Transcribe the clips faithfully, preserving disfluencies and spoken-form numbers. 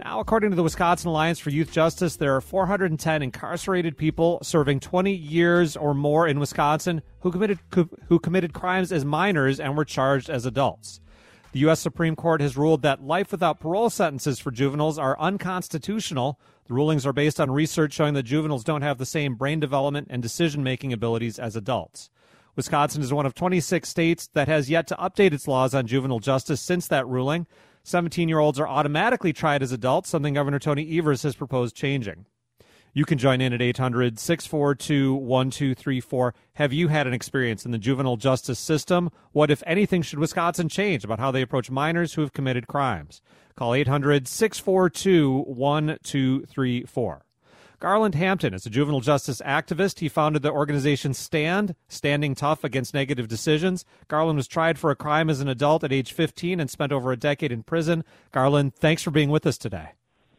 Now, according to the Wisconsin Alliance for Youth Justice, there are four hundred ten incarcerated people serving twenty years or more in Wisconsin who committed who committed crimes as minors and were charged as adults. The U S Supreme Court has ruled that life without parole sentences for juveniles are unconstitutional. The rulings are based on research showing that juveniles don't have the same brain development and decision-making abilities as adults. Wisconsin is one of twenty-six states that has yet to update its laws on juvenile justice since that ruling. seventeen-year-olds are automatically tried as adults, something Governor Tony Evers has proposed changing. You can join in at eight hundred, six four two, one two three four. Have you had an experience in the juvenile justice system? What, if anything, should Wisconsin change about how they approach minors who have committed crimes? Call eight hundred, six four two, one two three four. Garland Hampton is a juvenile justice activist. He founded the organization STAND, Standing Tough Against Negative Decisions. Garland was tried for a crime as an adult at age fifteen and spent over a decade in prison. Garland, thanks for being with us today.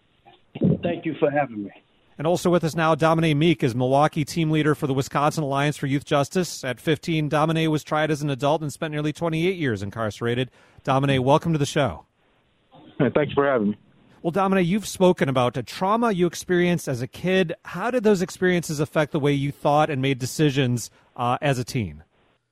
Thank you for having me. And also with us now, Domine Meek is Milwaukee team leader for the Wisconsin Alliance for Youth Justice. At fifteen, Domine was tried as an adult and spent nearly twenty-eight years incarcerated. Domine, welcome to the show. Hey, thanks for having me. Well, Domine, you've spoken about a trauma you experienced as a kid. How did those experiences affect the way you thought and made decisions uh, as a teen?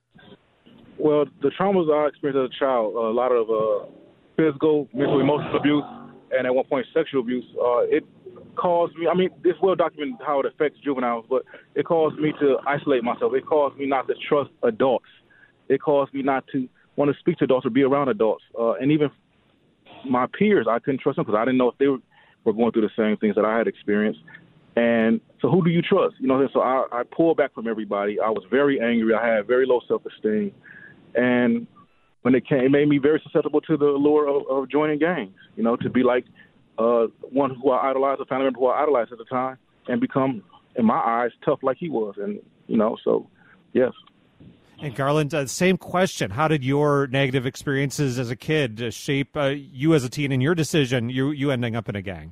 Well, the traumas I experienced as a child, a lot of uh, physical, mental, emotional abuse, and at one point sexual abuse, uh, it caused me, I mean, it's well documented how it affects juveniles, but it caused me to isolate myself. It caused me not to trust adults. It caused me not to want to speak to adults or be around adults. Uh, and even my peers, I couldn't trust them because I didn't know if they were, were going through the same things that I had experienced. And so who do you trust? You know, so I, I pulled back from everybody. I was very angry. I had very low self-esteem. And when it came, it made me very susceptible to the allure of, of joining gangs, you know, to be like uh, one who I idolized, a family member who I idolized at the time, and become, in my eyes, tough like he was. And, you know, so, yes. And Garland, uh, same question. How did your negative experiences as a kid uh, shape uh, you as a teen and your decision, you you ending up in a gang?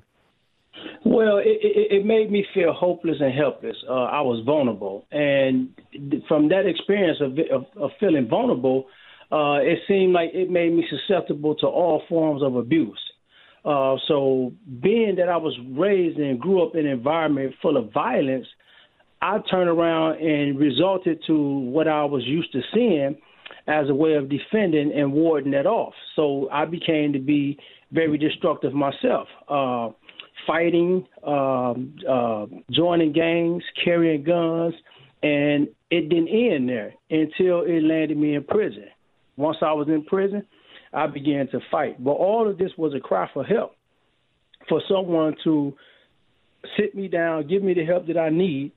Well, it, it, it made me feel hopeless and helpless. Uh, I was vulnerable. And from that experience of, of, of feeling vulnerable, uh, it seemed like it made me susceptible to all forms of abuse. Uh, so being that I was raised and grew up in an environment full of violence, I turned around and resorted to what I was used to seeing as a way of defending and warding that off. So I became to be very destructive myself, uh, fighting, um, uh, joining gangs, carrying guns, and it didn't end there until it landed me in prison. Once I was in prison, I began to fight. But all of this was a cry for help, for someone to sit me down, give me the help that I need,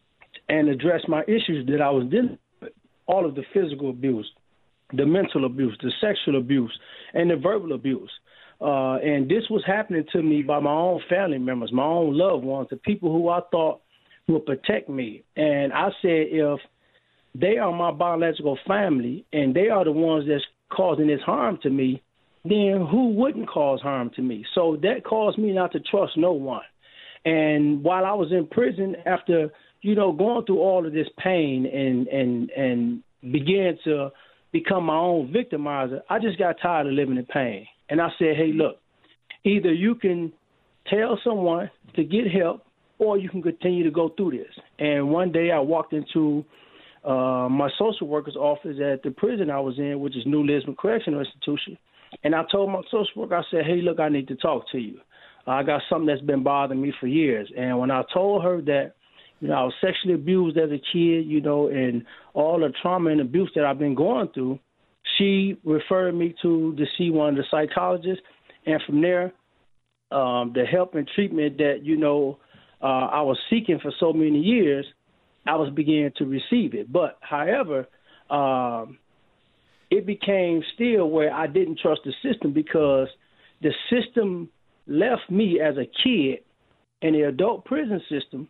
and address my issues that I was dealing with, all of the physical abuse, the mental abuse, the sexual abuse, and the verbal abuse. Uh, and this was happening to me by my own family members, my own loved ones, the people who I thought would protect me. And I said, if they are my biological family and they are the ones that's causing this harm to me, then who wouldn't cause harm to me? So that caused me not to trust no one. And while I was in prison, after you know, going through all of this pain and and and began to become my own victimizer, I just got tired of living in pain. And I said, hey, look, either you can tell someone to get help or you can continue to go through this. And one day I walked into uh, my social worker's office at the prison I was in, which is New Lisbon Correctional Institution. And I told my social worker, I said, hey, look, I need to talk to you. I got something that's been bothering me for years. And when I told her that, you know, I was sexually abused as a kid, you know, and all the trauma and abuse that I've been going through, she referred me to to see one of the psychologists. And from there, um, the help and treatment that, you know, uh, I was seeking for so many years, I was beginning to receive it. But, however, um, it became still where I didn't trust the system because the system left me as a kid in the adult prison system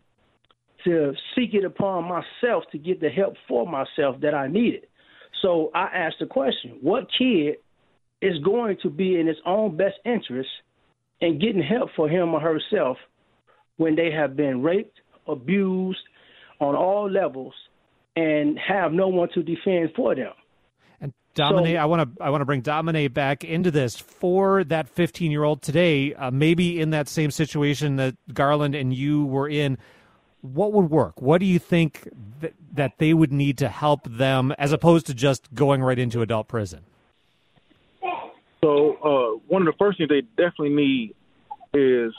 to seek it upon myself to get the help for myself that I needed. So I asked the question, what kid is going to be in his own best interest in getting help for him or herself when they have been raped, abused on all levels, and have no one to defend for them? And Dominique, So- I want to I want to bring Dominique back into this. For that fifteen-year-old today, uh, maybe in that same situation that Garland and you were in, what would work? What do you think th- that they would need to help them, as opposed to just going right into adult prison? So uh, one of the first things they definitely need is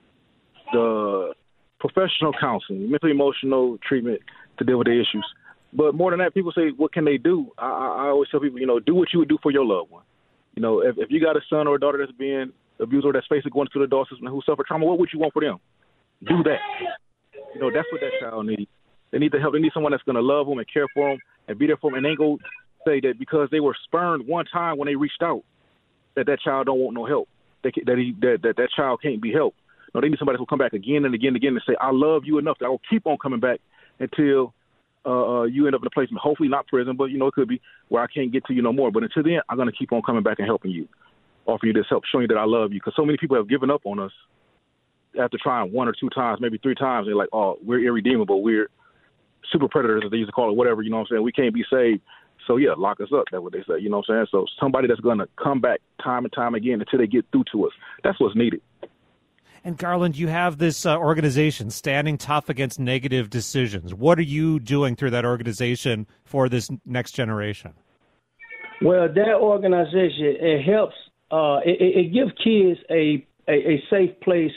the professional counseling, mental emotional treatment to deal with the issues. But more than that, people say, what can they do? I, I always tell people, you know, do what you would do for your loved one. You know, if, if you got a son or a daughter that's being abused or that's facing going through the adult system who suffered trauma, what would you want for them? Do that. You know, that's what that child needs. They need to help. They need someone that's going to love them and care for them and be there for them. And ain't go say that because they were spurned one time when they reached out, that that child don't want no help, that that, he, that, that that child can't be helped. No, they need somebody who'll come back again and again and again and say, I love you enough that I will keep on coming back until uh, you end up in a place, hopefully not prison, but, you know, it could be where I can't get to you no more. But until then, I'm going to keep on coming back and helping you, offering you this help, showing you that I love you. Because so many people have given up on us after trying one or two times, maybe three times. They're like, oh, we're irredeemable. We're super predators, as they used to call it, whatever, you know what I'm saying? We can't be saved. So, yeah, lock us up. That's what they say, you know what I'm saying? So somebody that's going to come back time and time again until they get through to us. That's what's needed. And Garland, you have this uh, organization, Standing Tough Against Negative Decisions. What are you doing through that organization for this next generation? Well, that organization, it helps, uh, it, it gives kids a, a, a safe place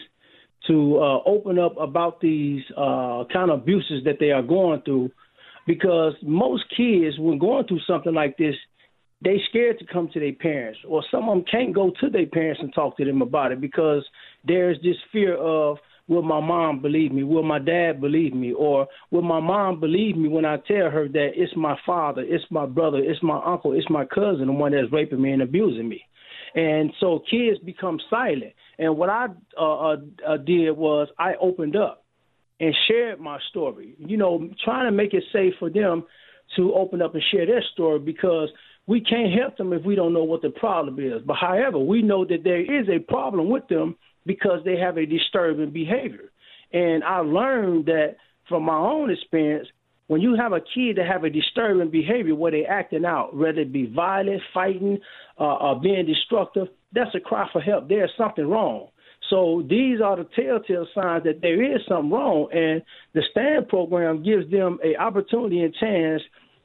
to uh, open up about these uh, kind of abuses that they are going through, because most kids, when going through something like this, they scared to come to their parents, or some of them can't go to their parents and talk to them about it because there's this fear of, will my mom believe me? Will my dad believe me? Or will my mom believe me when I tell her that it's my father, it's my brother, it's my uncle, it's my cousin, the one that's raping me and abusing me? And so kids become silent. And what I uh, uh, did was I opened up and shared my story, you know, trying to make it safe for them to open up and share their story, because we can't help them if we don't know what the problem is. But however, we know that there is a problem with them because they have a disturbing behavior. And I learned that from my own experience, when you have a kid that have a disturbing behavior where they're acting out, whether it be violent, fighting, uh, or being destructive, that's a cry for help. There's something wrong. So these are the telltale signs that there is something wrong. And the STAND program gives them an opportunity and chance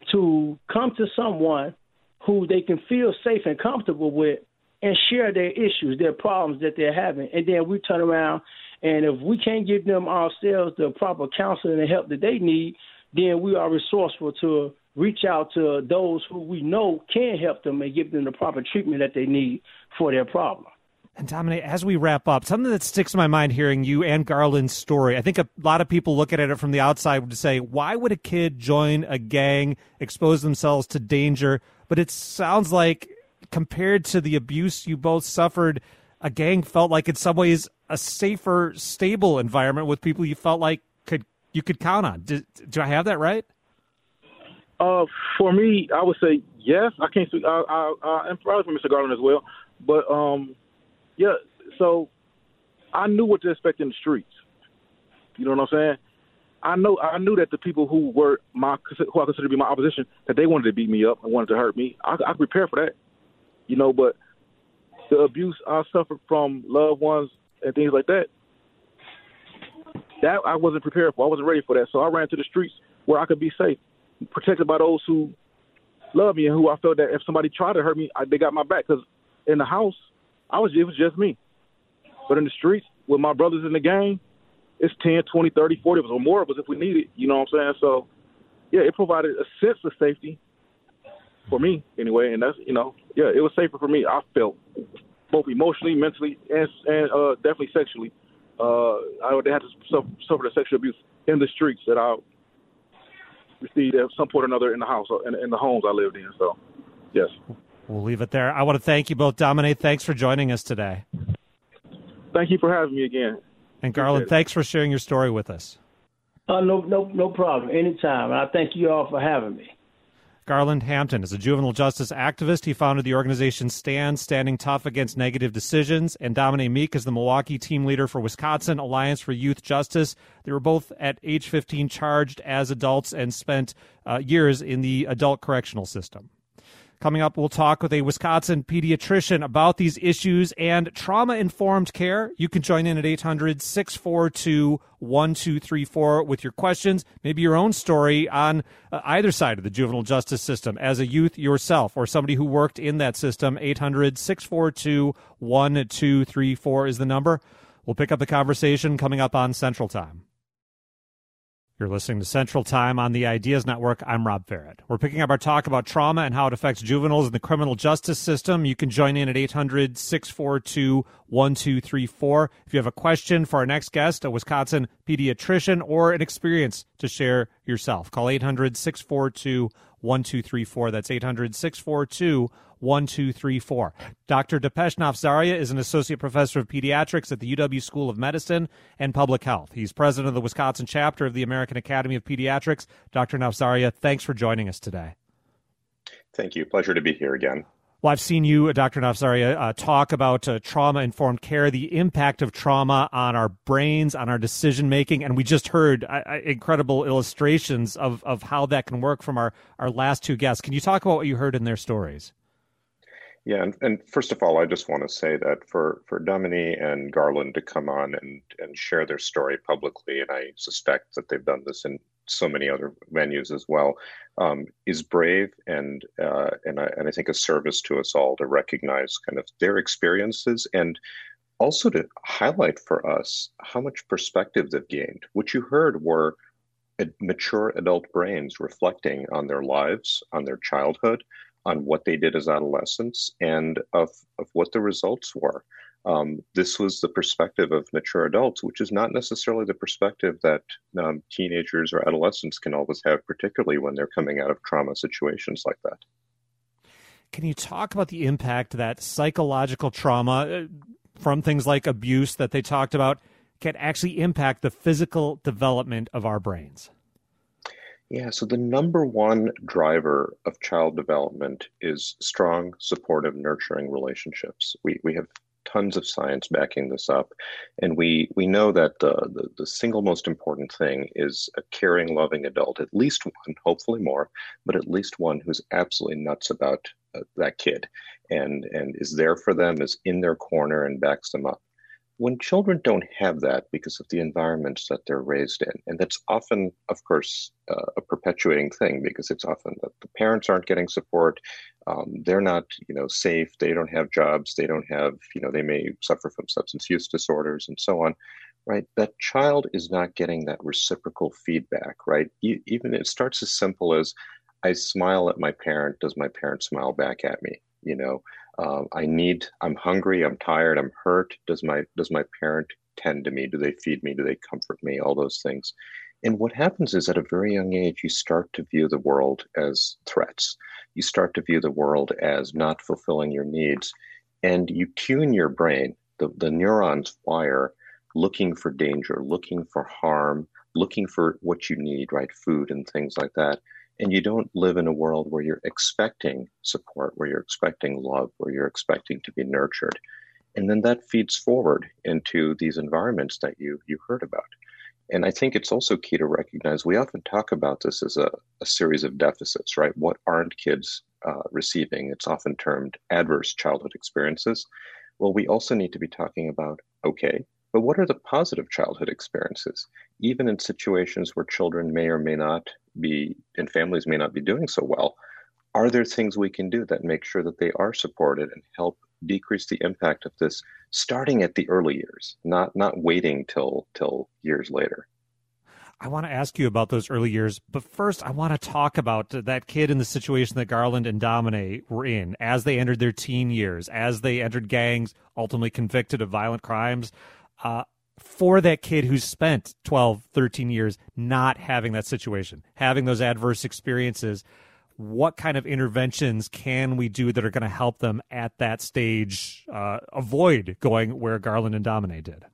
to come to someone who they can feel safe and comfortable with and share their issues, their problems that they're having. And then we turn around, and if we can't give them ourselves the proper counseling and help that they need, then we are resourceful to reach out to those who we know can help them and give them the proper treatment that they need for their problem. And Dominique, as we wrap up, something that sticks in my mind hearing you and Garland's story, I think a lot of people looking at it from the outside would say, why would a kid join a gang, expose themselves to danger? But it sounds like, compared to the abuse you both suffered, a gang felt like in some ways a safer, stable environment with people you felt like could you could count on. Do, do I have that right? Uh, for me, I would say yes. I can't speak. I, I, I, and probably for Mister Garland as well. But um, yeah. So I knew what to expect in the streets. You know what I'm saying? I know. I knew that the people who were my who I consider to be my opposition, that they wanted to beat me up and wanted to hurt me. I, I prepared for that. You know, but the abuse I suffered from loved ones and things like that, that I wasn't prepared for. I wasn't ready for that. So I ran to the streets where I could be safe, protected by those who love me and who I felt that if somebody tried to hurt me, I, they got my back. Because in the house, I was it was just me. But in the streets, with my brothers in the gang, it's ten, twenty, thirty, forty of us or more of us if we need it. You know what I'm saying? So, yeah, it provided a sense of safety for me anyway. And that's, you know, yeah, it was safer for me. I felt both emotionally, mentally, and, and uh, definitely sexually. Uh, I had to suffer, suffer the sexual abuse in the streets that I received at some point or another in the house, in, in the homes I lived in. So, yes. We'll leave it there. I want to thank you both. Dominique, thanks for joining us today. Thank you for having me again. And Garland, thanks for sharing your story with us. Uh, no, no, no problem. Anytime. And I thank you all for having me. Garland Hampton is a juvenile justice activist. He founded the organization STAND, Standing Tough Against Negative Decisions. And Dominique Meek is the Milwaukee team leader for Wisconsin Alliance for Youth Justice. They were both at age fifteen charged as adults and spent uh, years in the adult correctional system. Coming up, we'll talk with a Wisconsin pediatrician about these issues and trauma-informed care. You can join in at eight hundred, six four two, one two three four with your questions, maybe your own story on uh, either side of the juvenile justice system as a youth yourself or somebody who worked in that system. eight hundred, six four two, one two three four is the number. We'll pick up the conversation coming up on Central Time. You're listening to Central Time on the Ideas Network. I'm Rob Farrett. We're picking up our talk about trauma and how it affects juveniles in the criminal justice system. You can join in at eight hundred, six four two, one two three four. If you have a question for our next guest, a Wisconsin pediatrician, or an experience to share yourself, call eight hundred, six four two, one two three four. That's eight hundred, six four two, one two three four. Doctor Dipesh Nafzaria is an associate professor of pediatrics at the U W School of Medicine and Public Health. He's president of the Wisconsin chapter of the American Academy of Pediatrics. Doctor Nafzaria, thanks for joining us today. Thank you. Pleasure to be here again. Well, I've seen you, Doctor Nafzaria, uh, talk about uh, trauma-informed care, the impact of trauma on our brains, on our decision-making, and we just heard uh, incredible illustrations of, of how that can work from our, our last two guests. Can you talk about what you heard in their stories? Yeah, and, and first of all, I just want to say that for, for Domini and Garland to come on and, and share their story publicly, and I suspect that they've done this in so many other venues as well, um, is brave and uh, and, I, and I think a service to us all to recognize kind of their experiences and also to highlight for us how much perspective they've gained. What you heard were mature adult brains reflecting on their lives, on their childhood, on what they did as adolescents, and of, of what the results were. Um, this was the perspective of mature adults, which is not necessarily the perspective that um, teenagers or adolescents can always have, particularly when they're coming out of trauma situations like that. Can you talk about the impact that psychological trauma from things like abuse that they talked about can actually impact the physical development of our brains? Yeah, so the number one driver of child development is strong, supportive, nurturing relationships. We we have tons of science backing this up, and we we know that the, the the single most important thing is a caring, loving adult, at least one, hopefully more, but at least one who's absolutely nuts about uh, that kid and and is there for them, is in their corner and backs them up. When children don't have that because of the environments that they're raised in, and that's often, of course, uh, a perpetuating thing because it's often that the parents aren't getting support, um, they're not, you know, safe, they don't have jobs, they don't have, you know, they may suffer from substance use disorders and so on, right? That child is not getting that reciprocal feedback, right? E- even it starts as simple as, I smile at my parent, does my parent smile back at me, you know? Um, I need, I'm hungry, I'm tired, I'm hurt. Does my, does my parent tend to me? Do they feed me? Do they comfort me? All those things. And what happens is at a very young age, you start to view the world as threats. You start to view the world as not fulfilling your needs. And you tune your brain, the, the neurons fire looking for danger, looking for harm, looking for what you need, right? Food and things like that. And you don't live in a world where you're expecting support, where you're expecting love, where you're expecting to be nurtured. And then that feeds forward into these environments that you you heard about. And I think it's also key to recognize we often talk about this as a, a series of deficits, right? What aren't kids uh, receiving? It's often termed adverse childhood experiences. Well, we also need to be talking about, okay, but what are the positive childhood experiences? Even in situations where children may or may not be, and families may not be doing so well, are there things we can do that make sure that they are supported and help decrease the impact of this starting at the early years, not not waiting till till years later? I want to ask you about those early years, but first I want to talk about that kid in the situation that Garland and Domine were in as they entered their teen years, as they entered gangs, ultimately convicted of violent crimes. Uh, for that kid who's spent twelve, thirteen years not having that situation, having those adverse experiences, what kind of interventions can we do that are going to help them at that stage uh, avoid going where Garland and Domine did?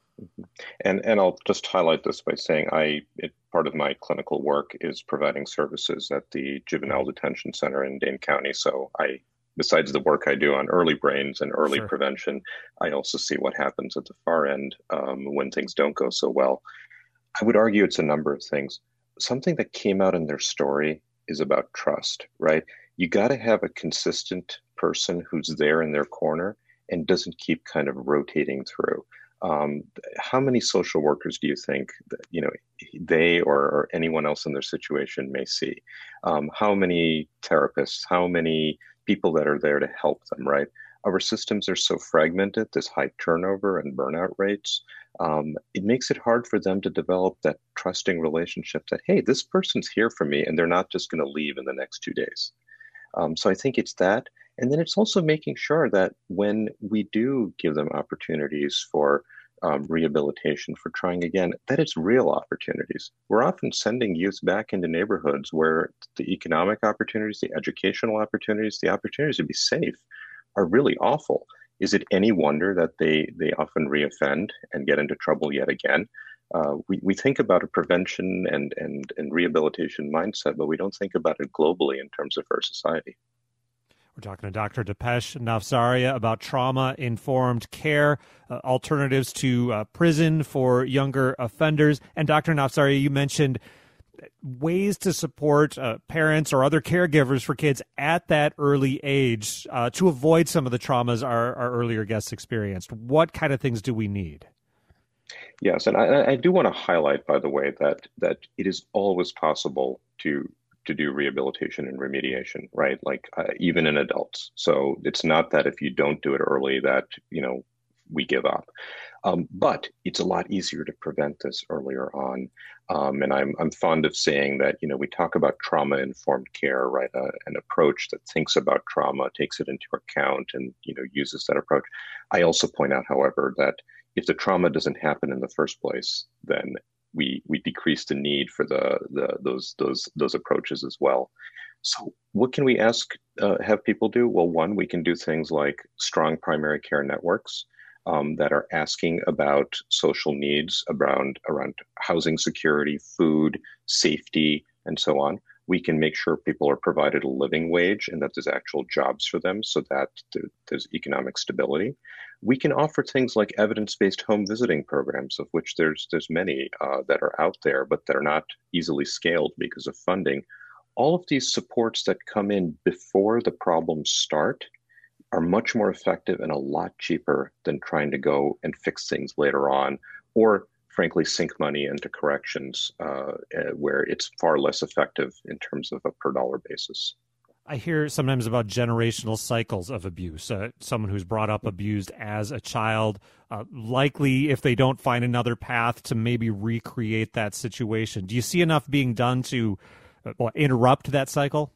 And and I'll just highlight this by saying I it, part of my clinical work is providing services at the Juvenile Detention Center in Dane County. So I, besides the work I do on early brains and early Sure. prevention, I also see what happens at the far end um, when things don't go so well. I would argue it's a number of things. Something that came out in their story is about trust, right? You got to have a consistent person who's there in their corner and doesn't keep kind of rotating through. Um, how many social workers do you think that, you know, they or, or anyone else in their situation may see? Um, how many therapists, how many people that are there to help them, right? Our systems are so fragmented, this high turnover and burnout rates. Um, it makes it hard for them to develop that trusting relationship that, hey, this person's here for me and they're not just going to leave in the next two days. Um, so I think it's that. And then it's also making sure that when we do give them opportunities for um, rehabilitation, for trying again, that it's real opportunities. We're often sending youth back into neighborhoods where the economic opportunities, the educational opportunities, the opportunities to be safe are really awful. Is it any wonder that they, they often reoffend and get into trouble yet again? Uh, we, we think about a prevention and, and, and rehabilitation mindset, but we don't think about it globally in terms of our society. We're talking to Doctor Dipesh Navsaria about trauma-informed care, uh, alternatives to uh, prison for younger offenders. And Doctor Navsaria, you mentioned ways to support uh, parents or other caregivers for kids at that early age uh, to avoid some of the traumas our, our earlier guests experienced. What kind of things do we need? Yes, and I, I do want to highlight, by the way, that that it is always possible to to do rehabilitation and remediation, right? Like uh, even in adults. So it's not that if you don't do it early that, you know, we give up. Um, but it's a lot easier to prevent this earlier on. Um, and I'm I'm fond of saying that, you know, we talk about trauma-informed care, right? Uh, an approach that thinks about trauma, takes it into account, and, you know, uses that approach. I also point out, however, that if the trauma doesn't happen in the first place, then we we decrease the need for the, the those those those approaches as well. So what can we ask, uh, have people do? Well, one, we can do things like strong primary care networks um, that are asking about social needs around around housing security, food, safety, and so on. We can make sure people are provided a living wage and that there's actual jobs for them so that there's economic stability. We can offer things like evidence-based home visiting programs, of which there's there's many uh, that are out there, but that are not easily scaled because of funding. All of these supports that come in before the problems start are much more effective and a lot cheaper than trying to go and fix things later on, or frankly, sink money into corrections uh, where it's far less effective in terms of a per dollar basis. I hear sometimes about generational cycles of abuse. Uh, someone who's brought up abused as a child, uh, likely if they don't find another path to maybe recreate that situation. Do you see enough being done to uh, well, interrupt that cycle?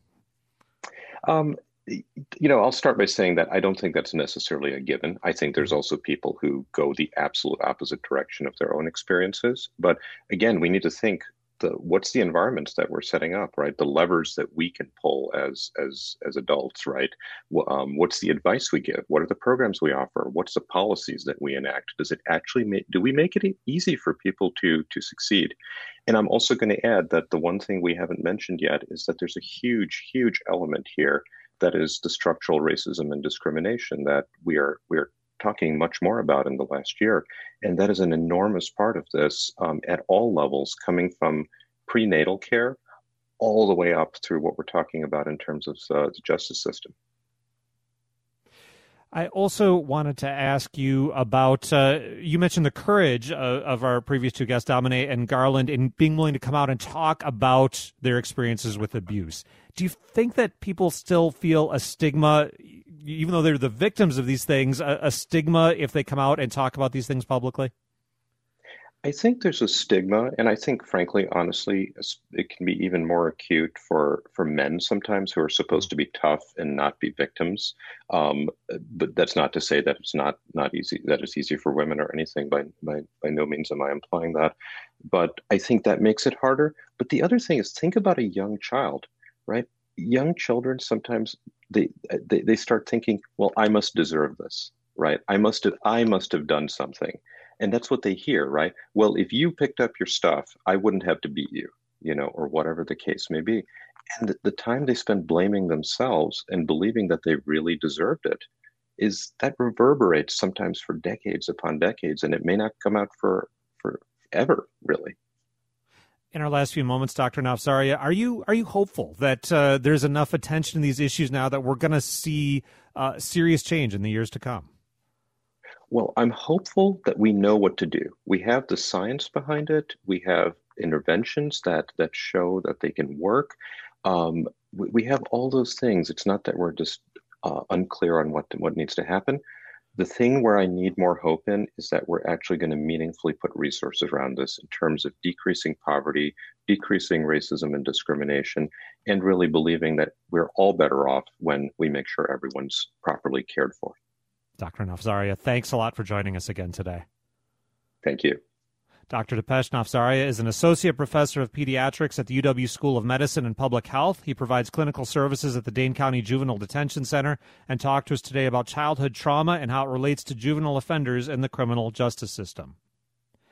Um, you know, I'll start by saying that I don't think that's necessarily a given. I think there's also people who go the absolute opposite direction of their own experiences. But again, we need to think the what's the environments that we're setting up, right? The levers that we can pull as as as adults, right? Um, what's the advice we give? What are the programs we offer? What's the policies that we enact? Does it actually make, do we make it easy for people to to succeed? And I'm also going to add that the one thing we haven't mentioned yet is that there's a huge, huge element here that is the structural racism and discrimination that we are we are talking much more about in the last year. And that is an enormous part of this um, at all levels, coming from prenatal care all the way up through what we're talking about in terms of uh, the justice system. I also wanted to ask you about, uh, you mentioned the courage of, of our previous two guests, Dominic and Garland, in being willing to come out and talk about their experiences with abuse. Do you think that people still feel a stigma, even though they're the victims of these things, a, a stigma if they come out and talk about these things publicly? I think there's a stigma, and I think, frankly, honestly, it can be even more acute for, for men sometimes who are supposed to be tough and not be victims. Um, but that's not to say that it's not not easy, that it's easy for women or anything. By by by no means am I implying that. But I think that makes it harder. But the other thing is, think about a young child, right? Young children sometimes they they, they start thinking, well, I must deserve this, right? I must have I must have done something. And that's what they hear, right? Well, if you picked up your stuff, I wouldn't have to beat you, you know, or whatever the case may be. And the, the time they spend blaming themselves and believing that they really deserved it is that reverberates sometimes for decades upon decades, and it may not come out for, for ever, really. In our last few moments, Doctor Nafzaria, are you are you hopeful that uh, there's enough attention to these issues now that we're going to see uh, serious change in the years to come? Well, I'm hopeful that we know what to do. We have the science behind it. We have interventions that that show that they can work. Um, we, we have all those things. It's not that we're just uh, unclear on what what needs to happen. The thing where I need more hope in is that we're actually going to meaningfully put resources around this in terms of decreasing poverty, decreasing racism and discrimination, and really believing that we're all better off when we make sure everyone's properly cared for. Doctor Nafzaria, thanks a lot for joining us again today. Thank you. Doctor Dipesh Nafzaria is an associate professor of pediatrics at the U W School of Medicine and Public Health. He provides clinical services at the Dane County Juvenile Detention Center and talked to us today about childhood trauma and how it relates to juvenile offenders in the criminal justice system.